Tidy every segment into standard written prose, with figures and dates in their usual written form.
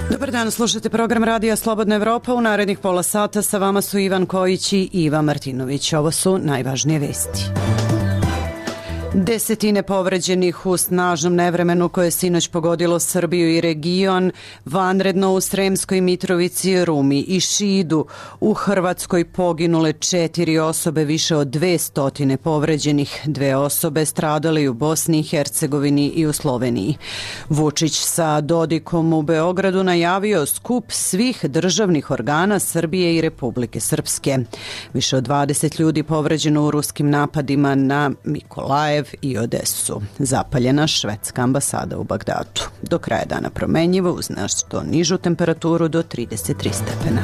Dobar dan, slušate program Radija Slobodna Evropa. U narednih pola sata sa vama su Ivan Kojić i Iva Martinović. Ovo su najvažnije vesti. Desetine povređenih u snažnom nevremenu koje je sinoć pogodilo Srbiju i region, vanredno u Sremskoj Mitrovici, Rumi i Šidu. U Hrvatskoj poginule 4 osobe, više od 200 povređenih, 2 osobe stradale u Bosni i Hercegovini i u Sloveniji. Vučić sa Dodikom u Beogradu najavio skup svih državnih organa Srbije i Republike Srpske. Više od 20 ljudi povređeno u ruskim napadima na Mikolajev i Odesu. Zapaljena švedska ambasada u Bagdadu. Do kraja dana promenjivo uz nešto nižu temperaturu do 33 stepena.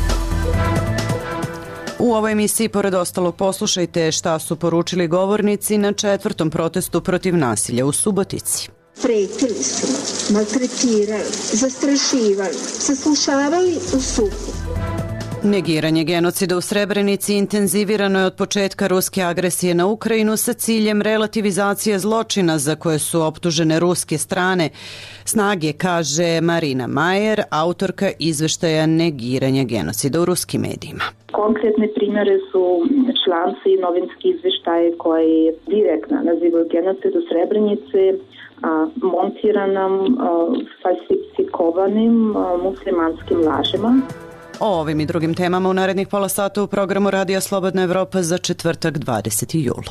U ovoj emisiji, pored ostalog, poslušajte šta su poručili govornici na 4. protestu protiv nasilja u Subotici. Pretili su, maltretirali, zastrašivali, saslušavali u suku. Negiranje genocida u Srebrenici intenzivirano je od početka ruske agresije na Ukrajinu sa ciljem relativizacije zločina za koje su optužene ruske strane snage, kaže Marina Majer, autorka izveštaja negiranja genocida u ruskim medijima. Konkretne primjere su članci i novinski izveštaje koji direktno nazivaju genocid u Srebrenici montiranom, falsifikovanim muslimanskim lažima. O ovim i drugim temama u narednih pola sata u programu Radija Slobodna Evropa za četvrtak 20. jul.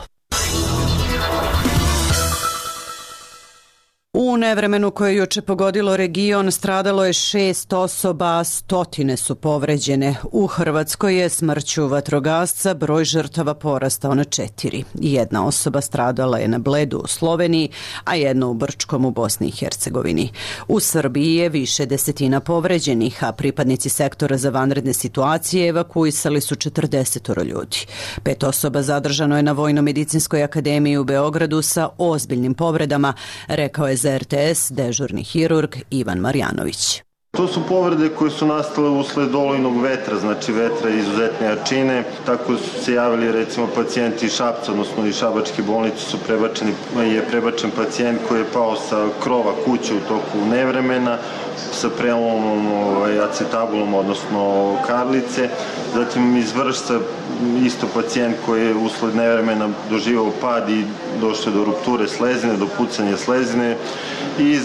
U nevremenu koje je juče pogodilo region stradalo je 6 osoba, stotine su povređene. U Hrvatskoj je smrću vatrogasca broj žrtava porastao na 4. Jedna osoba stradala je na Bledu u Sloveniji, a jedna u Brčkom u Bosni i Hercegovini. U Srbiji je više desetina povređenih, a pripadnici sektora za vanredne situacije evakuisali su 40 ljudi. 5 osoba zadržano je na Vojno-medicinskoj akademiji u Beogradu sa ozbiljnim povredama, rekao je za RTS dežurni hirurg Ivan Marjanović. To su povrede koje su nastale usled olujnog vetra, znači vetra izuzetne jačine. Tako su se javili recimo pacijenti iz Šapca, odnosno iz Šabačke bolnice je prebačen pacijent koji je pao sa krova kuće u toku nevremena sa prelomom acetabulom, odnosno karlice. Zatim iz Vršca isto pacijent koji je usled nevremena doživao pad i došlo do rupture slezine, do pucanja slezine. Iz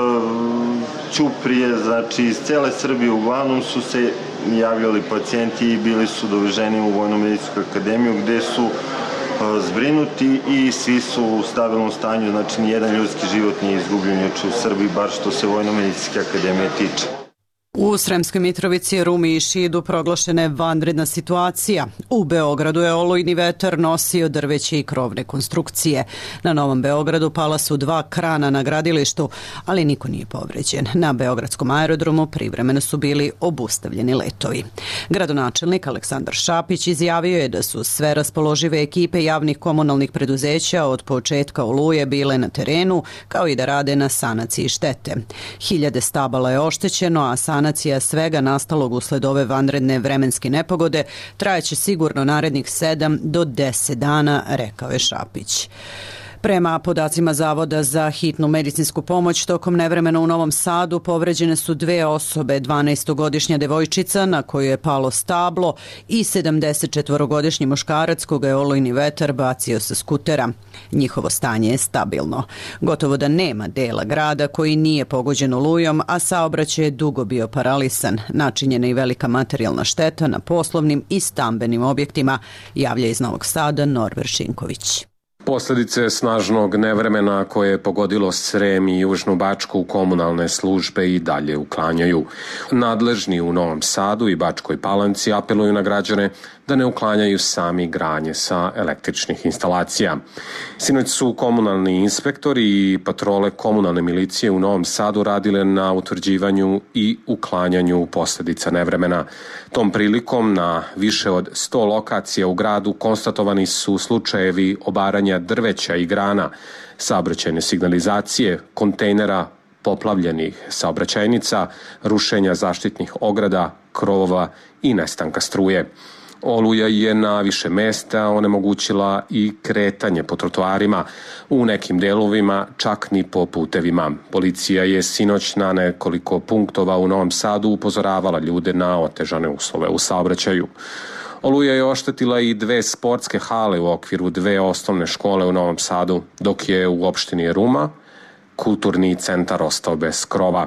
Ćuprije, znači iz cele Srbije uglavnom su se javljali pacijenti i bili su doveženi u Vojno-medicinsku akademiju gde su zbrinuti i svi su u stabilnom stanju, znači nijedan ljudski život nije izgubljen juče u Srbiji, bar što se Vojno-medicinske akademije tiče. U Sremskoj Mitrovici, Rumi i Šidu proglašena je vanredna situacija. U Beogradu je olujni vetar nosio drveće i krovne konstrukcije. Na Novom Beogradu pala su 2 krana na gradilištu, ali niko nije povređen. Na Beogradskom aerodromu privremeno su bili obustavljeni letovi. Gradonačelnik Aleksandar Šapić izjavio je da su sve raspoložive ekipe javnih komunalnih preduzeća od početka oluje bile na terenu, kao i da rade na sanaciji štete. 1000 stabala je oštećeno, a sanacija svega nastalog usled ove vanredne vremenske nepogode trajeće sigurno narednih 7 do 10 dana, rekao je Šapić. Prema podacima Zavoda za hitnu medicinsku pomoć, tokom nevremena u Novom Sadu povređene su 2 osobe, 12-godišnja devojčica na koju je palo stablo i 74-godišnji muškarac koga je olujni vetar bacio sa skutera. Njihovo stanje je stabilno. Gotovo da nema dela grada koji nije pogođen olujom, a saobraćaj je dugo bio paralisan. Načinjena i velika materijalna šteta na poslovnim i stambenim objektima, javlja iz Novog Sada Norver Šinković. Posledice snažnog nevremena koje je pogodilo Srem i Južnu Bačku komunalne službe i dalje uklanjaju. Nadležni u Novom Sadu i Bačkoj Palanci apeluju na građane da ne uklanjaju sami granje sa električnih instalacija. Sinoć su komunalni inspektori i patrole komunalne milicije u Novom Sadu radile na utvrđivanju i uklanjanju posledica nevremena. Tom prilikom na više od 100 lokacija u gradu konstatovani su slučajevi obaranja drveća i grana, saobraćajne signalizacije, kontejnera, poplavljenih saobraćajnica, rušenja zaštitnih ograda, krovova i nestanka struje. Oluja je na više mesta onemogućila i kretanje po trotoarima, u nekim delovima čak ni po putevima. Policija je sinoć na nekoliko punktova u Novom Sadu upozoravala ljude na otežane uslove u saobraćaju. Oluja je oštetila i 2 sportske hale u okviru 2 osnovne škole u Novom Sadu, dok je u opštini Ruma kulturni centar ostao bez krova.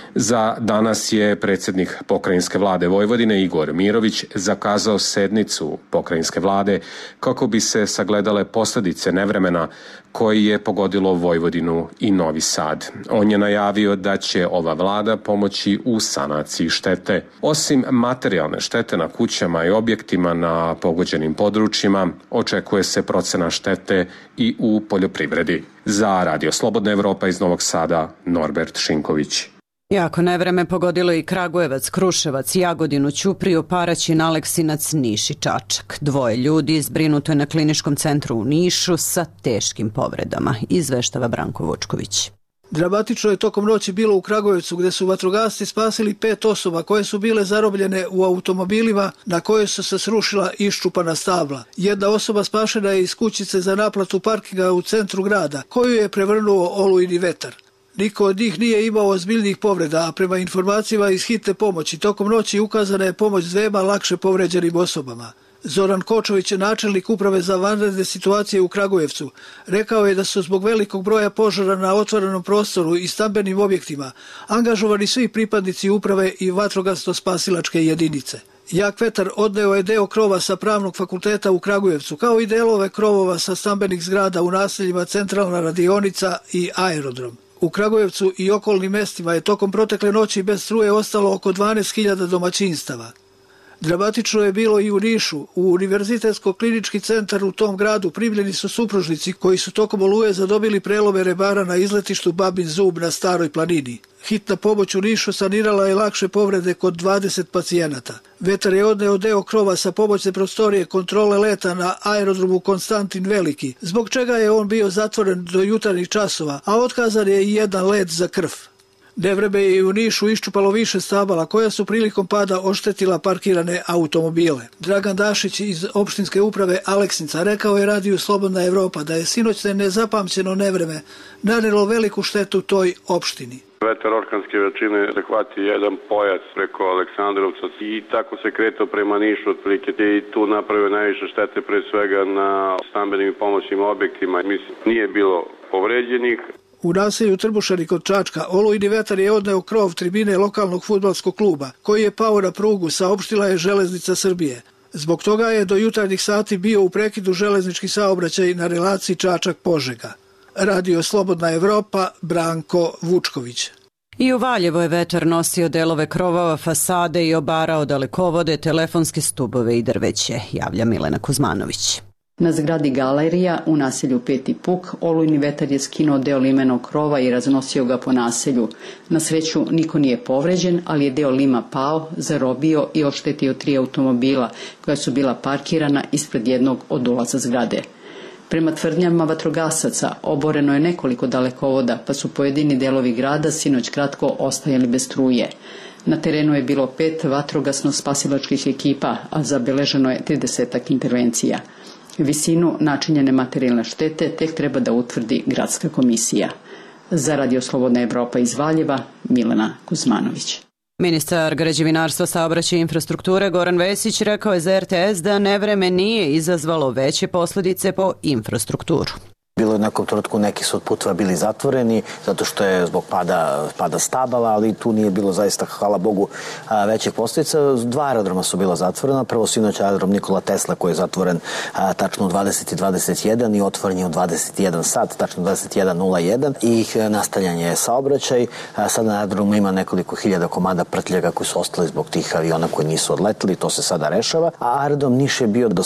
Za danas je predsjednik pokrajinske vlade Vojvodine Igor Mirović zakazao sednicu pokrajinske vlade kako bi se sagledale posljedice nevremena koji je pogodilo Vojvodinu i Novi Sad. On je najavio da će ova vlada pomoći u sanaciji štete. Osim materijalne štete na kućama i objektima na pogođenim područjima, očekuje se procena štete i u poljoprivredi. Za Radio Slobodna Evropa iz Novog Sada, Norbert Šinković. Jako nevreme pogodilo i Kragujevac, Kruševac, Jagodinu, Ćupriju, Paraćin, Aleksinac, Niš i Čačak. 2 ljudi zbrinuto je na kliničkom centru u Nišu sa teškim povredama, izveštava Branko Vučković. Dramatično je tokom noći bilo u Kragujevcu, gde su vatrogasci spasili 5 osoba koje su bile zarobljene u automobilima na koje su se srušila iščupana stabla. Jedna osoba spašena je iz kućice za naplatu parkinga u centru grada, koju je prevrnuo olujni vetar. Niko od njih nije imao ozbiljnih povreda, a prema informacijama iz hitne pomoći tokom noći ukazana je pomoć 2 lakše povređenim osobama. Zoran Kočović, načelnik uprave za vanredne situacije u Kragujevcu, rekao je da su zbog velikog broja požara na otvorenom prostoru i stambenim objektima angažovani svi pripadnici uprave i vatrogasno-spasilačke jedinice. Jak vetar odneo je deo krova sa Pravnog fakulteta u Kragujevcu, kao i delove krovova sa stambenih zgrada u naseljima Centralna radionica i Aerodrom. U Kragujevcu i okolnim mestima je tokom protekle noći bez struje ostalo oko 12.000 domaćinstava. Dramatično je bilo i u Nišu. U Univerzitetsko-klinički centar u tom gradu primljeni su supružnici koji su tokom oluje zadobili prelome rebara na izletištu Babin Zub na Staroj planini. Hitna pomoć u Nišu sanirala je lakše povrede kod 20 pacijenata. Vetar je odneo deo krova sa pomoćne prostorije kontrole leta na aerodromu Konstantin Veliki, zbog čega je on bio zatvoren do jutarnjih časova, a otkazan je i jedan let za krv. Nevreme je i u Nišu iščupalo više stabala koja su prilikom pada oštetila parkirane automobile. Dragan Dašić iz opštinske uprave Aleksnica rekao je Radiju Slobodna Evropa da je sinoćne nezapamćeno nevreme nanelo veliku štetu toj opštini. Vetar orkanske veličine zahvati jedan pojas preko Aleksandrovca i tako se kretao prema Nišu otprilike i tu napravio najviše štete pre svega na stambenim i pomoćnim objektima. Mislim, nije bilo povređenih. U naselju Trbušani kod Čačka olujni vetar je odneo krov tribine lokalnog fudbalskog kluba, koji je pao na prugu, saopštila je Železnica Srbije. Zbog toga je do jutarnjih sati bio u prekidu železnički saobraćaj na relaciji Čačak-Požega. Radio Slobodna Evropa, Branko Vučković. I u Valjevo je vetar nosio delove krovova, fasade i obarao dalekovode, telefonske stubove i drveće, javlja Milena Kuzmanović. Na zgradi galerija u naselju Peti Puk olujni vetar je skinuo deo limenog krova i raznosio ga po naselju. Na sreću niko nije povređen, ali je deo lima pao, zarobio i oštetio 3 automobila koja su bila parkirana ispred jednog od ulaza zgrade. Prema tvrdnjama vatrogasaca oboreno je nekoliko dalekovoda, pa su pojedini delovi grada sinoć kratko ostajali bez struje. Na terenu je bilo 5 vatrogasno-spasilačkih ekipa, a zabeleženo je 30 intervencija. Visinu načinjene materijalne štete tek treba da utvrdi gradska komisija. Za Radio Slobodna Evropa iz Valjeva, Milena Kuzmanović. Ministar građevinarstva, saobraćaja i infrastrukture Goran Vesić rekao je za RTS da nevreme nije izazvalo veće posljedice po infrastrukturu. Bilo je u nekom trenutku neki su od puteva bili zatvoreni zato što je zbog pada stabala, ali tu nije bilo zaista, hvala Bogu, većih posljedica. 2 aerodroma su bila zatvorena. Prvo sinoć aerodrom Nikola Tesla koji je zatvoren tačno u 20:21 i otvoren je u 21 sat, tačno 21:01 i nastavljan je saobraćaj. Sada na aerodromu ima nekoliko hiljada komada prtljega koji su ostali zbog tih aviona koji nisu odleteli, to se sada rešava. A aerodrom Niš je bio do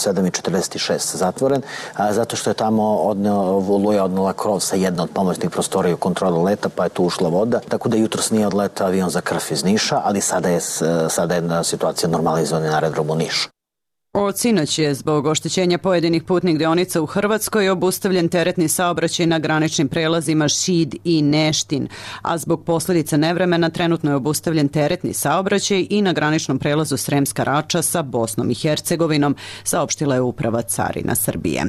7:46 zatvoren zato što je tamo Oluja odnela krov sa jedne od pomoćnih prostorija u kontrolu leta, pa je tu ušla voda. Tako da jutros nije odletao avion za krv iz Niša, ali sada je situacija normalizovana na aerodromu Niš. Od sinoć je zbog oštećenja pojedinih putnih deonica u Hrvatskoj obustavljen teretni saobraćaj na graničnim prelazima Šid i Neštin, a zbog posljedica nevremena trenutno je obustavljen teretni saobraćaj i na graničnom prelazu Sremska Rača sa Bosnom i Hercegovinom, saopštila je Uprava carina Srbije.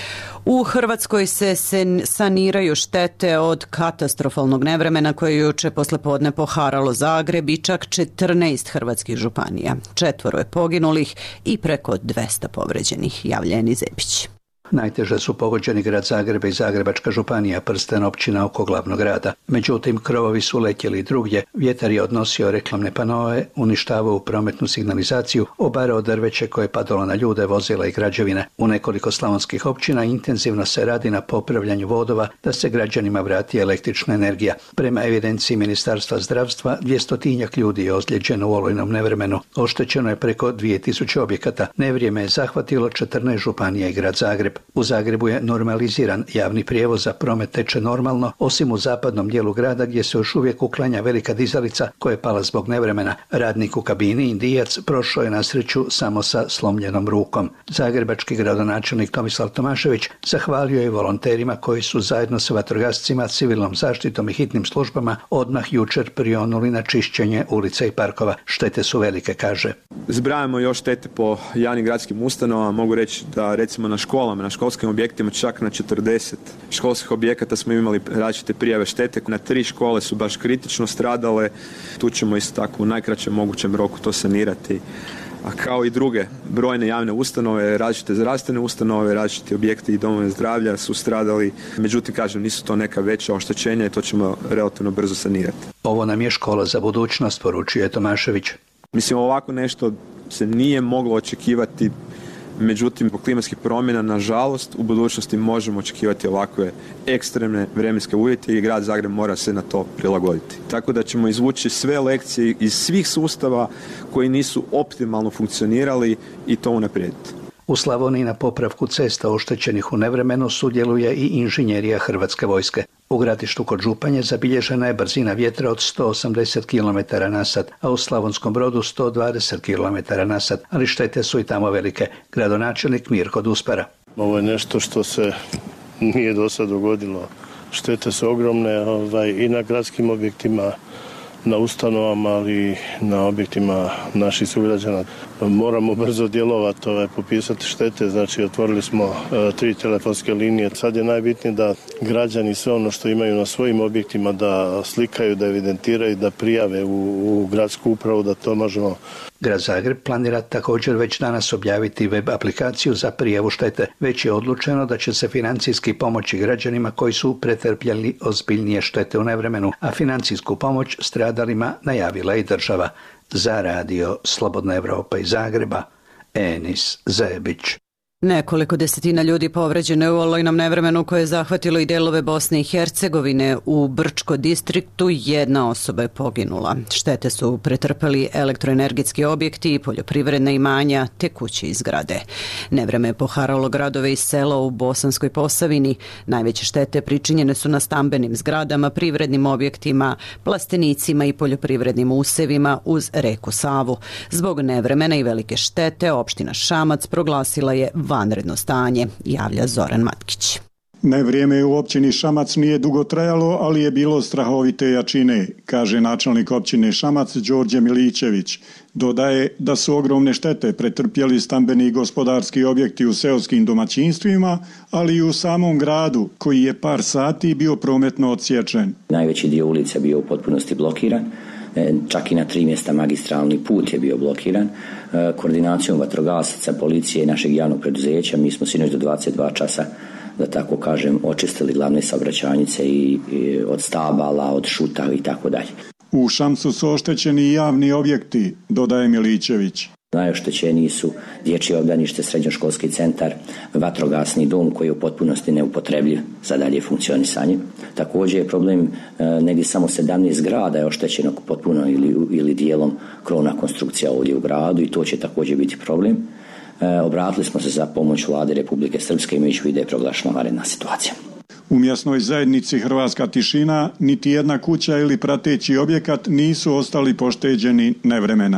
U Hrvatskoj se saniraju štete od katastrofalnog nevremena koje je juče poslepodne poharalo Zagreb i čak 14 hrvatskih županija. 4 je poginulih i preko 200 povređenih, javlja Eni Zepić. Najteže su pogođeni grad Zagreb i Zagrebačka županija, prsten općina oko glavnog grada. Međutim, krovovi su letjeli drugdje, vjetar je odnosio reklamne panoe, uništavao prometnu signalizaciju, obarao drveće koje je padalo na ljude, vozila i građevine. U nekoliko slavonskih općina intenzivno se radi na popravljanju vodova da se građanima vrati električna energija. Prema evidenciji Ministarstva zdravstva, 200 ljudi je ozlijeđeno u olujnom nevremenu. Oštećeno je preko 2000 objekata. Nevrijeme je zahvatilo 14 županija i grad Zagreb. U Zagrebu je normaliziran javni prijevoz, za promet teče normalno, osim u zapadnom dijelu grada gdje se još uvijek uklanja velika dizalica koja je pala zbog nevremena. Radnik u kabini, Indijac, prošao je na sreću samo sa slomljenom rukom. Zagrebački gradonačelnik Tomislav Tomašević zahvalio je volonterima koji su zajedno sa vatrogascima, civilnom zaštitom i hitnim službama odmah jučer prionuli na čišćenje ulica i parkova. Štete su velike, kaže. Zbrajamo još štete po javnim gradskim ustanovama. Mogu reći da recimo na školama, na školskim objektima, čak na 40 školskih objekata smo imali različite prijave štete. Na 3 škole su baš kritično stradale. Tu ćemo isto tako u najkraćem mogućem roku to sanirati. A kao i druge brojne javne ustanove, različite zdravstvene ustanove, različiti objekti i domove zdravlja su stradali. Međutim, kažem, nisu to neka veća oštećenja i to ćemo relativno brzo sanirati. Ovo nam je škola za budućnost, poručuje Tomašević. Mislim, ovako nešto se nije moglo očekivati. Međutim, po klimatskih promjena, nažalost, u budućnosti možemo očekivati ovakve ekstremne vremenske uvjete i grad Zagreb mora se na to prilagoditi. Tako da ćemo izvući sve lekcije iz svih sustava koji nisu optimalno funkcionirali i to unaprijediti. U Slavoniji na popravku cesta oštećenih u nevremenu sudjeluje i inženjerija Hrvatske vojske. U Gradištu kod Županje zabilježena je brzina vjetra od 180 km/h, a u Slavonskom Brodu 120 km/h, ali štete su i tamo velike. Gradonačelnik Mirko Duspara. Ovo je nešto što se nije do sad dogodilo. Štete su ogromne i na gradskim objektima, na ustanovama, ali i na objektima naših sugrađana. Moramo brzo djelovati, popisati štete, znači otvorili smo 3 telefonske linije. Sad je najbitnije da građani sve ono što imaju na svojim objektima da slikaju, da evidentiraju, da prijave u gradsku upravu, da to možemo. Grad Zagreb planira također već danas objaviti web aplikaciju za prijavu štete. Već je odlučeno da će se financijski pomoći građanima koji su pretrpjeli ozbiljnije štete u nevremenu, a financijsku pomoć stradalima najavila i država. Za radio Slobodna Evropa iz Zagreba, Enis Zebić. Nekoliko desetina ljudi povređeno je u olujnom nevremenu koje je zahvatilo i delove Bosne i Hercegovine. U Brčko distriktu 1 osoba je poginula. Štete su pretrpeli elektroenergetski objekti i poljoprivredna imanja te kuće i zgrade. Nevreme je poharalo gradove i sela u Bosanskoj Posavini. Najveće štete pričinjene su na stambenim zgradama, privrednim objektima, plastenicima i poljoprivrednim usevima uz reku Savu. Zbog nevremena i velike štete opština Šamac proglasila je vanredno stanje, javlja Zoran Matkić. Nevrijeme u općini Šamac nije dugo trajalo, ali je bilo strahovite jačine, kaže načelnik općine Šamac Đorđe Milićević. Dodaje da su ogromne štete pretrpjeli stambeni i gospodarski objekti u seoskim domaćinstvima, ali i u samom gradu, koji je par sati bio prometno odsječen. Najveći dio ulica bio u potpunosti blokiran. Čak i na 3 mjesta magistralni put je bio blokiran. Koordinacijom vatrogasaca, policije i našeg javnog preduzeća mi smo sinoć do 22 časa, da tako kažem, očistili glavne saobraćajnice i od stabala, od šuta i tako dalje. U Šamcu su oštećeni i javni objekti, dodaje Milićević. Najoštećeniji su dječje obdanište, srednjoškolski centar, vatrogasni dom koji je u potpunosti neupotrebljiv za dalje funkcionisanje. Također je problem negdje samo 17 zgrada je oštećeno potpuno ili dijelom krovna konstrukcija ovdje u gradu i to će također biti problem. Obratili smo se za pomoć Vlade Republike Srpske imajući u vidu da je proglašena vanredna situacija. U mjesnoj zajednici Hrvatska tišina niti jedna kuća ili prateći objekat nisu ostali pošteđeni nevremena.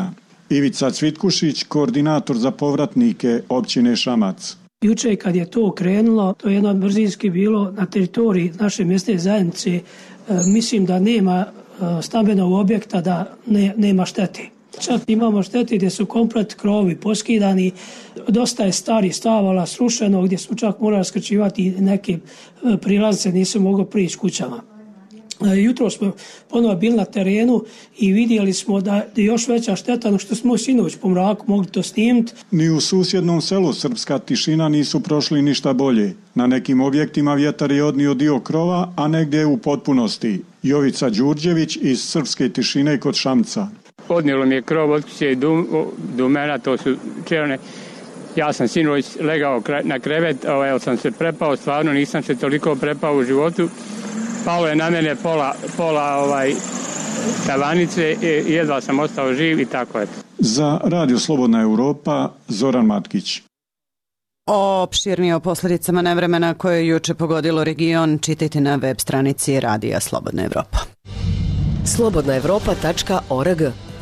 Ivica Cvitkušić, koordinator za povratnike općine Šamac. Juče kad je to krenulo, to je jedno brzinski bilo na teritoriji naše mjesne zajednice. Mislim da nema stambenog objekta da nema štete. Čak imamo štete gdje su komplet krovovi poskidani, dosta je stari stavala srušeno, gdje smo čak morali skrčivati neke prilaznice, nisu mogli prići kućama. Jutro smo ponovo bili na terenu i vidjeli smo da je još veća šteta no što smo sinoć po mraku mogli to snimiti. Ni u susjednom selu Srpska Tišina nisu prošli ništa bolje. Na nekim objektima vjetar je odnio dio krova, a negdje u potpunosti. Jovica Đurđević iz Srpske Tišine kod Šamca. Odnijelo mi je krov od kuće i dumena, to su čelne. Ja sam sinoć legao na krevet, sam se prepao, stvarno nisam se toliko prepao u životu. Palo je na mene pola tavanice i jedva sam ostao živ i tako je. Za Radio Slobodna Europa, Zoran Matkić. Opširnije o posljedicama nevremena koje je juče pogodilo region čitajte na web stranici Radija Slobodna Evropa. slobodnaevropa.org.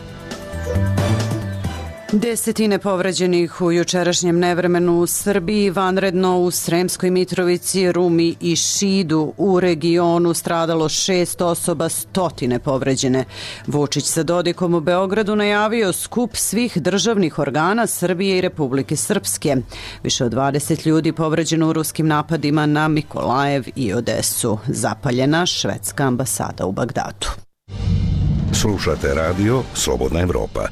Desetine povređenih u jučerašnjem nevremenu u Srbiji, vanredno u Sremskoj Mitrovici, Rumi i Šidu. U regionu stradalo 6 osoba, stotine povređene. Vučić sa Dodikom u Beogradu najavio skup svih državnih organa Srbije i Republike Srpske. Više od 20 ljudi povređeno u ruskim napadima na Mikolajev i Odesu. Zapaljena švedska ambasada u Bagdadu. Slušate radio Slobodna Evropa.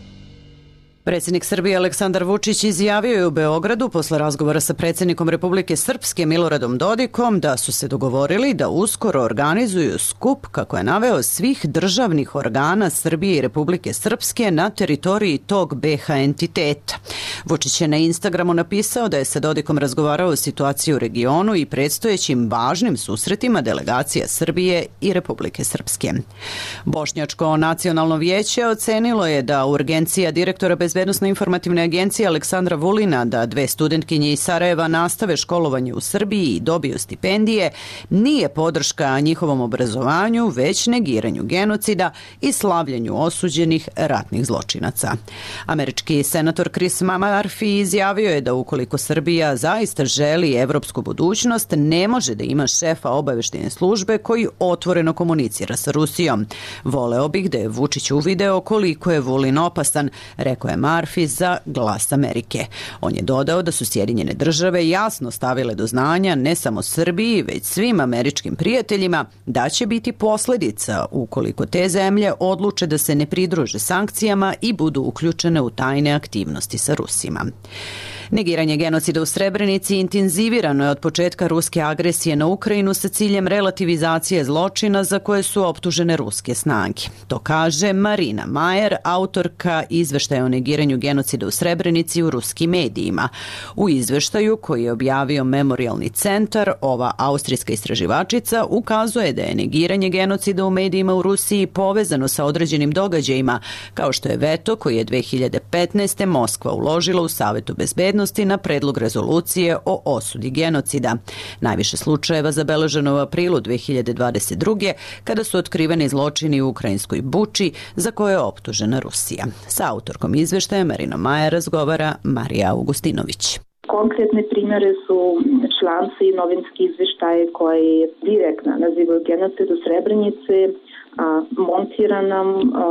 Predsjednik Srbije Aleksandar Vučić izjavio je u Beogradu posle razgovora sa predsjednikom Republike Srpske Miloradom Dodikom da su se dogovorili da uskoro organizuju skup, kako je naveo, svih državnih organa Srbije i Republike Srpske na teritoriji tog BiH entiteta. Vučić je na Instagramu napisao da je sa Dodikom razgovarao o situaciji u regionu i predstojećim važnim susretima delegacija Srbije i Republike Srpske. Bošnjačko nacionalno vijeće ocenilo je da urgencija direktora Bezbednosno-informativne agencije Aleksandra Vulina da 2 studentkinje iz Sarajeva nastave školovanje u Srbiji i dobiju stipendije nije podrška njihovom obrazovanju, već negiranju genocida i slavljenju osuđenih ratnih zločinaca. Američki senator Chris Murphy izjavio je da ukoliko Srbija zaista želi evropsku budućnost, ne može da ima šefa obaveštajne službe koji otvoreno komunicira sa Rusijom. Voleo bih da je Vučić uvideo koliko je Vulin opasan, rekao je Murphy za Glas Amerike. On je dodao da su Sjedinjene države jasno stavile do znanja ne samo Srbiji, već svim američkim prijateljima da će biti posljedica ukoliko te zemlje odluče da se ne pridruže sankcijama i budu uključene u tajne aktivnosti sa Rusima. Negiranje genocida u Srebrenici intenzivirano je od početka ruske agresije na Ukrajinu sa ciljem relativizacije zločina za koje su optužene ruske snage. To kaže Marina Majer, autorka izveštaja o negiranju genocida u Srebrenici u ruskim medijima. U izveštaju koji je objavio Memorialni centar, ova austrijska istraživačica ukazuje da je negiranje genocida u medijima u Rusiji povezano sa određenim događajima, kao što je veto koji je 2015. Moskva uložila u Savetu bezbednosti na predlog rezolucije o osudi genocida. Najviše slučajeva zabeleženo u aprilu 2022. kada su otkriveni zločini u ukrajinskoj Buči za koje je optužena Rusija. Sa autorkom izveštaja Marina Maja razgovara Marija Augustinović. Konkretne primjere su članci i novinski izveštaje koji direktno nazivaju genocid u Srebrenici montiranom,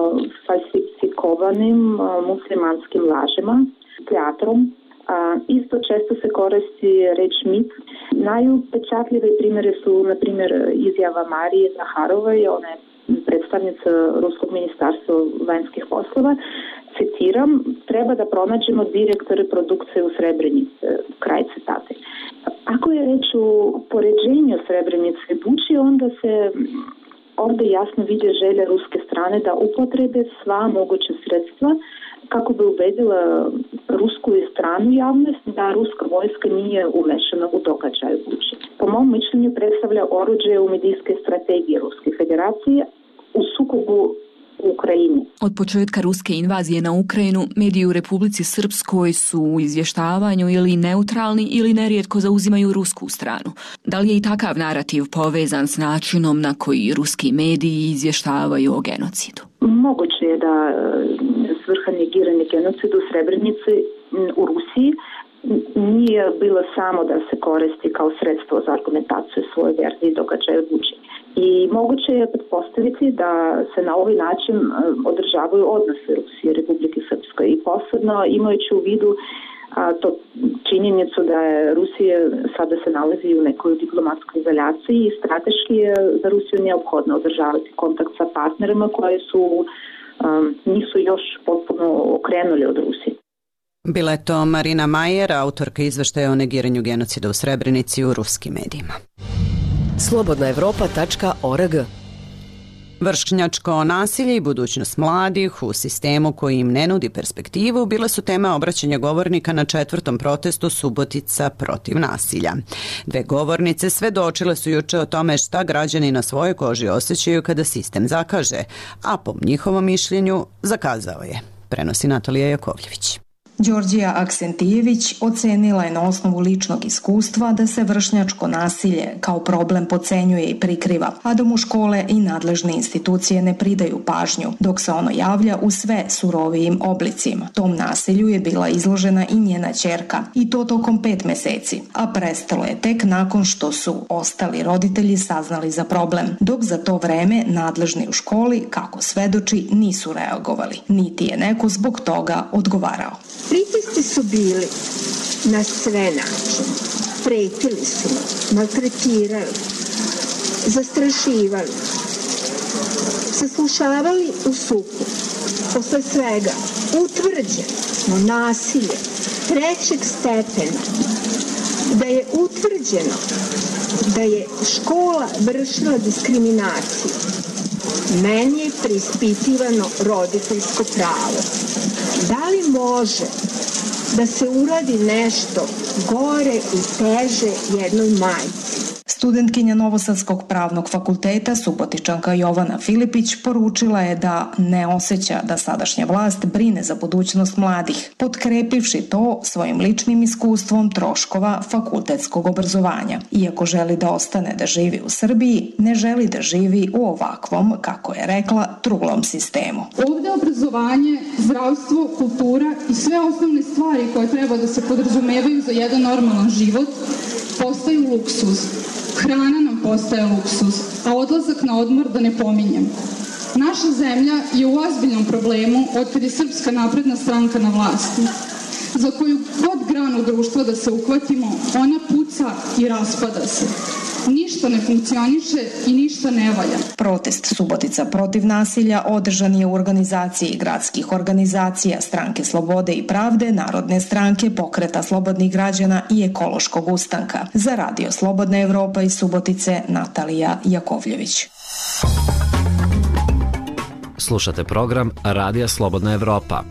falsifikovanim muslimanskim lažima, teatrom. Isto često se koristi reč mit. Najupečatljive primjere su, na primjer, izjava Marije Zaharove, ona je predstavnica Ruskog ministarstva vanjskih poslova. Citiram, treba da pronađemo direktore produkcije u Srebrenici, kraj citate. Ako je reč o poređenju Srebrenice i Buči, onda se ovdje jasno vidi želja ruske strane da upotrebe sva moguća sredstva kako bi ubedila rusku stranu javnost da ruska vojska nije umešana u događaj u Buči. Po mom mišljenju predstavlja oruđe u medijske strategije Ruske federacije u sukobu u Ukrajini. Od početka ruske invazije na Ukrajinu, mediji u Republici Srpskoj su u izvještavanju ili neutralni ili nerijetko zauzimaju rusku stranu. Da li je i takav narativ povezan s načinom na koji ruski mediji izvještavaju o genocidu? Moguće je da svrha negiranja genocida u Srebrenici u Rusiji nije bilo samo da se koristi kao sredstvo za argumentaciju svoje verzije i događaja buđenja. I moguće je pretpostaviti da se na ovaj način održavaju odnose Rusije i Republike Srpske i posebno imajući u vidu to činjenicu da je Rusija sada se nalazi u nekoj diplomatskoj izolaciji i strateški je za Rusiju neophodno održavati kontakt sa partnerima koji nisu još potpuno okrenuli od Rusije. Bila je to Marina Majer, autorka izveštaja o negiranju genocida u Srebrenici u ruskim medijima. slobodnaevropa.org. Vršnjačko nasilje i budućnost mladih u sistemu koji im ne nudi perspektivu bile su teme obraćanja govornika na 4. protestu Subotica protiv nasilja. 2 govornice svedočile su juče o tome šta građani na svojoj koži osjećaju kada sistem zakaže, a po njihovom mišljenju zakazao je. Prenosi Natalija Jakovljević. Đorđija Aksentijević ocenila je na osnovu ličnog iskustva da se vršnjačko nasilje kao problem podcenjuje i prikriva, a da mu škole i nadležne institucije ne pridaju pažnju, dok se ono javlja u sve surovijim oblicima. Tom nasilju je bila izložena i njena ćerka, i to tokom 5 meseci, a prestalo je tek nakon što su ostali roditelji saznali za problem, dok za to vreme nadležni u školi, kako svedoči, nisu reagovali, niti je neko zbog toga odgovarao. Pritisci su bili na sve načine. Pretili su, maltretirali, zastrašivali, saslušavali u suku. Posle svega utvrđeno nasilje 3. stepena, da je utvrđeno da je škola vršila diskriminaciju. Meni je preispitivano roditeljsko pravo. Da li može da se uradi nešto gore i teže jednoj majci? Studentkinja Novosadskog pravnog fakulteta, Subotičanka Jovana Filipić, poručila je da ne osjeća da sadašnja vlast brine za budućnost mladih, potkrepivši to svojim ličnim iskustvom troškova fakultetskog obrazovanja. Iako želi da ostane da živi u Srbiji, ne želi da živi u ovakvom, kako je rekla, truglom sistemu. Ovde obrazovanje, zdravstvo, kultura i sve osnovne stvari koje treba da se podrazumevaju za jedan normalan život postaju luksuz. Hrana nam postaje luksuz, a odlazak na odmor da ne pominjem. Naša zemlja je u ozbiljnom problemu od kada je Srpska napredna stranka na vlasti. Za koju god granu društva da se uhvatimo, ona puca i raspada se. Ništa ne funkcioniše i ništa ne valja. Protest Subotica protiv nasilja održan je u organizaciji gradskih organizacija Stranke slobode i pravde, Narodne stranke, Pokreta slobodnih građana i Ekološkog ustanka. Za Radio Slobodna Evropa iz Subotice, Natalija Jakovljević. Slušate program Radija Slobodna Evropa.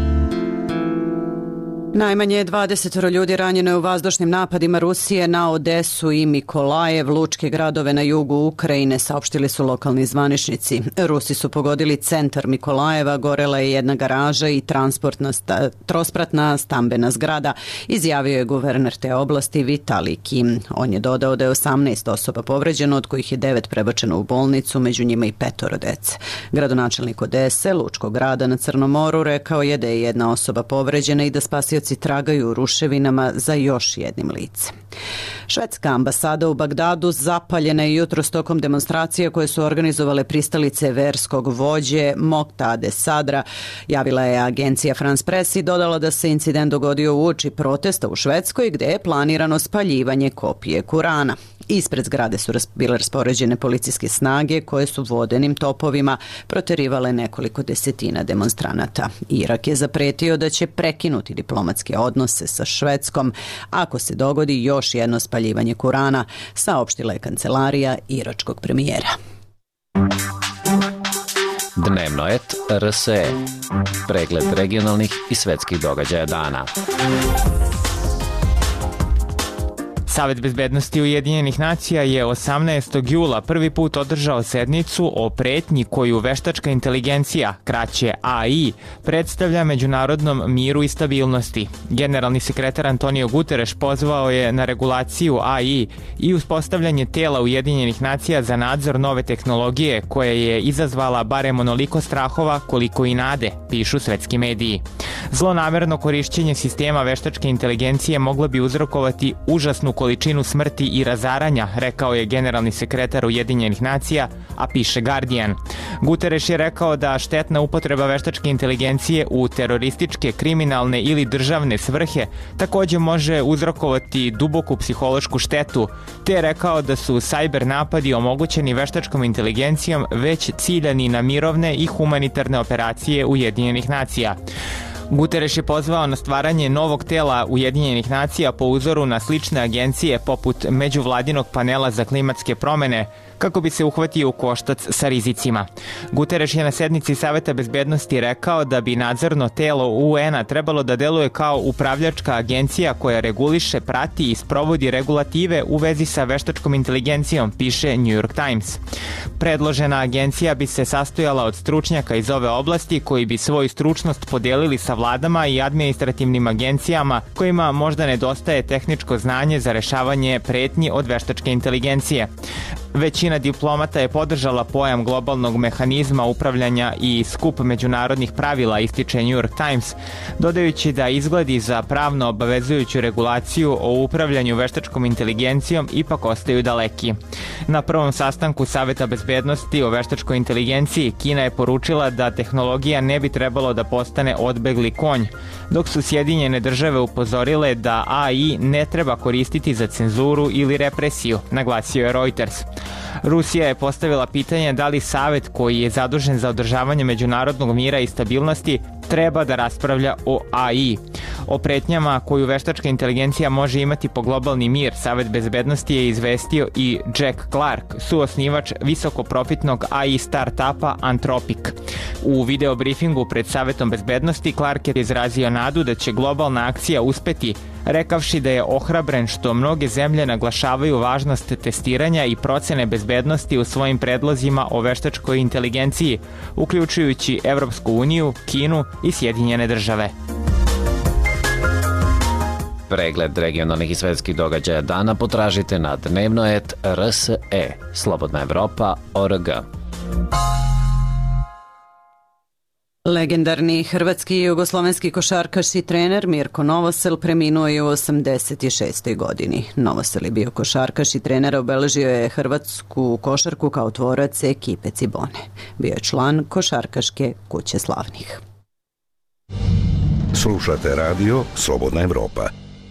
Najmanje 20 ljudi ranjeno je u vazdušnim napadima Rusije na Odesu i Mikolajev, lučke gradove na jugu Ukrajine, saopštili su lokalni zvaničnici. Rusi su pogodili centar Mikolajeva, gorela je jedna garaža i trospratna stambena zgrada, izjavio je guverner te oblasti Vitalij Kim. On je dodao da je 18 osoba povređeno, od kojih je 9 prebačeno u bolnicu, među njima i 5 dece. Gradonačelnik Odese, lučkog grada na Crnom moru, rekao je da je jedna osoba povređena i da spasioci tragaju u ruševinama za još jednim licem. Švedska ambasada u Bagdadu zapaljena je jutros tokom demonstracija koje su organizovale pristalice verskog vođe Moktade Sadra, javila je agencija France Press i dodala da se incident dogodio uoči protesta u Švedskoj gde je planirano spaljivanje kopije Kurana. Ispred zgrade su bile raspoređene policijske snage koje su vodenim topovima proterivale nekoliko desetina demonstranata. Irak je zapretio da će prekinuti diplomatske odnose sa Švedskom ako se dogodi još jedno spaljivanje Kurana, saopštila je kancelarija iračkog premijera. Dnevnoet RSE. Pregled regionalnih i svetskih događaja dana. Savet bezbednosti Ujedinjenih nacija je 18. jula prvi put održao sednicu o pretnji koju veštačka inteligencija, kraće AI, predstavlja međunarodnom miru i stabilnosti. Generalni sekretar Antonio Guterres pozvao je na regulaciju AI i uspostavljanje tela Ujedinjenih nacija za nadzor nove tehnologije koja je izazvala barem onoliko strahova koliko i nade, pišu svetski mediji. Zlonamerno korišćenje sistema veštačke inteligencije moglo bi uzrokovati užasnu količinu smrti i razaranja, rekao je generalni sekretar Ujedinjenih nacija, a piše Guardian. Guterres je rekao da štetna upotreba veštačke inteligencije u terorističke, kriminalne ili državne svrhe takođe može uzrokovati duboku psihološku štetu, te je rekao da su sajber napadi omogućeni veštačkom inteligencijom već ciljani na mirovne i humanitarne operacije Ujedinjenih nacija. Guterres je pozvao na stvaranje novog tela Ujedinjenih nacija po uzoru na slične agencije poput Međuvladinog panela za klimatske promene, kako bi se uhvatio u koštac sa rizicima. Guterres je na sednici Saveta bezbednosti rekao da bi nadzorno telo UN-a trebalo da deluje kao upravljačka agencija koja reguliše, prati i sprovodi regulative u vezi sa veštačkom inteligencijom, piše New York Times. Predložena agencija bi se sastojala od stručnjaka iz ove oblasti koji bi svoju stručnost podelili sa vladama i administrativnim agencijama kojima možda nedostaje tehničko znanje za rešavanje pretnji od veštačke inteligencije. Većina diplomata je podržala pojam globalnog mehanizma upravljanja i skup međunarodnih pravila, ističe New York Times, dodajući da izgledi za pravno obavezujuću regulaciju o upravljanju veštačkom inteligencijom ipak ostaju daleki. Na prvom sastanku Saveta bezbednosti o veštačkoj inteligenciji Kina je poručila da tehnologija ne bi trebalo da postane odbegli konj, dok su Sjedinjene države upozorile da AI ne treba koristiti za cenzuru ili represiju, naglasio je Reuters. Rusija je postavila pitanje da li Savet koji je zadužen za održavanje međunarodnog mira i stabilnosti treba da raspravlja o AI. O pretnjama koju veštačka inteligencija može imati po globalni mir, Savet bezbednosti je izvestio i Jack Clark, suosnivač visokoprofitnog AI startupa Anthropic. U video briefingu pred Savetom bezbednosti Clark je izrazio nadu da će globalna akcija uspeti, rekavši da je ohrabren što mnoge zemlje naglašavaju važnost testiranja i procene bezbednosti u svojim predlozima o veštačkoj inteligenciji, uključujući Evropsku uniju, Kinu i Sjedinjene države. Pregled regionalnih i svetskih događaja dana potražite na dnevno.rs.e, slobodnaevropa.org. Legendarni hrvatski i jugoslovenski košarkaš i trener Mirko Novosel preminuo je u 86. godini. Novosel je bio košarkaš i trener, obeležio je hrvatsku košarku kao tvorac ekipe Cibone. Bio je član Košarkaške kuće slavnih. Slušate radio Slobodna Evropa.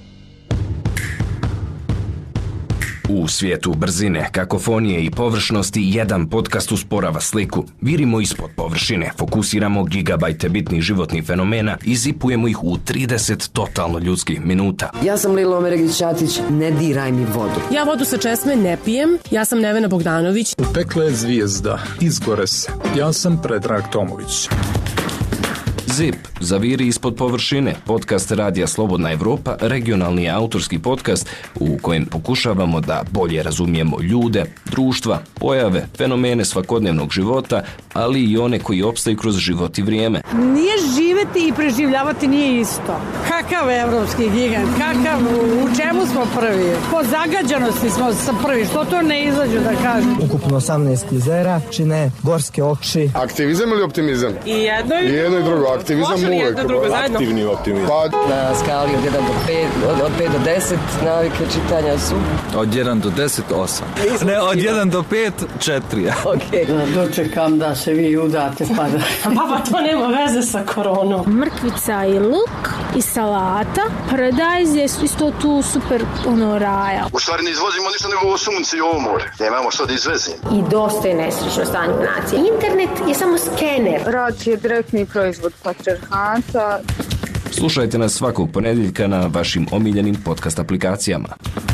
U svijetu brzine, kakofonije i površnosti jedan podcast usporava sliku. Virimo ispod površine, fokusiramo gigabajte bitnih životnih fenomena i zipujemo ih u 30 totalno ljudskih minuta. Ja sam Lilo Omeregić-Ćatić, ne diraj mi vodu. Ja vodu sa česme ne pijem, ja sam Nevena Bogdanović. U pekle je zvijezda, izgore se. Ja sam Predrag Tomović. ZIP, zaviri ispod površine, podcast Radija Slobodna Evropa, regionalni autorski podcast u kojem pokušavamo da bolje razumijemo ljude, društva, pojave, fenomene svakodnevnog života, ali i one koji opstaju kroz život i vrijeme. Nije živeti i preživljavati nije isto. Kakav evropski gigant, kakav, u čemu smo prvi? Po zagađanosti smo prvi, što to ne izađu da kažem. Ukupno 18 jezera, čine gorske oči. Aktivizam ili optimizam? I jedno i drugo. Aktivizam uvek. Aktivni optimizam. Na skali od 1 do 5, od 5 do 10 navike čitanja su? Od 1 do 10, 8. Ne, od 1 do 5, 4. Okay. Dočekam da se vi udate pa da... Pa to nema veze sa koronom. Mrkvica i luk i salata. Paradajz je isto tu super raja. U stvari ne izvozimo ništa nego ovo sunce i ovo more. Nemamo što da izvezimo. I dosta je nesrećno stanje nacije. Internet je samo skener. Rad je direktni proizvod patrijarhata. Slušajte nas svakog ponedjeljka na vašim omiljenim podcast aplikacijama.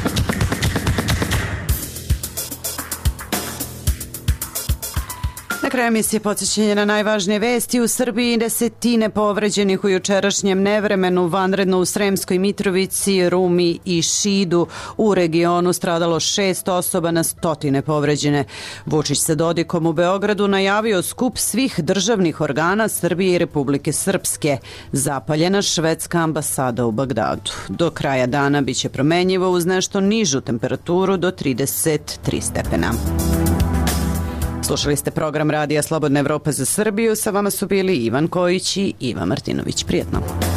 Na kraja emisije podsjećanje na najvažnije vesti. U Srbiji desetine povređenih u jučerašnjem nevremenu, vanredno u Sremskoj Mitrovici, Rumi i Šidu. U regionu stradalo 6 osoba, na stotine povređene. Vučić sa Dodikom u Beogradu najavio skup svih državnih organa Srbije i Republike Srpske. Zapaljena švedska ambasada u Bagdadu. Do kraja dana biće promenjivo uz nešto nižu temperaturu do 33 stepena. Slušali ste program Radija Slobodna Evropa za Srbiju. Sa vama su bili Ivan Kojić i Iva Martinović. Prijetno.